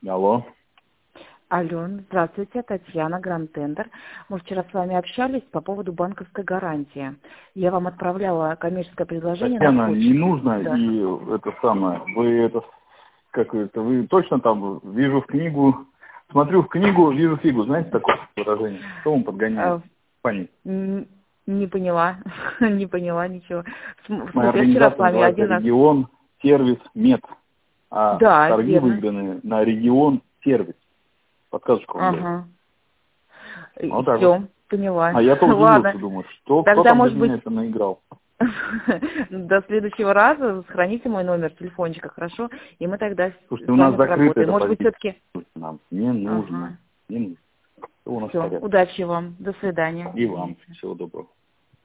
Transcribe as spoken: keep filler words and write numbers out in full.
Алло. Алло, здравствуйте, Татьяна, Гранд Тендер. Мы вчера с вами общались по поводу банковской гарантии. Я вам отправляла коммерческое предложение Татьяна, на почту. не нужно, Да. и это самое, вы это, как это, вы точно там, вижу в книгу, смотрю в книгу, вижу фигу, знаете такое выражение? Что вам подгоняет? Паник. Не поняла, не поняла ничего. Моя Я вчера с организация вами называется один раз... «Регион Сервис Мед», а Да, торги верно. выиграны на «Регион Сервис». Подсказочку вам даю. Ага. Вот так Все, вот. поняла. А я тоже Ладно. удивился, думаю, что, кто Тогда, там может для быть, меня это наиграл. до следующего раза сохраните мой номер телефончика, хорошо? И мы тогда Слушайте, с у нас вами закрыто сработаем. это Может быть, позиция. все-таки... Нам не нужно. Ага. Не нужно. Все у нас в Все, порядке. удачи вам. До свидания. И вам. Всего доброго.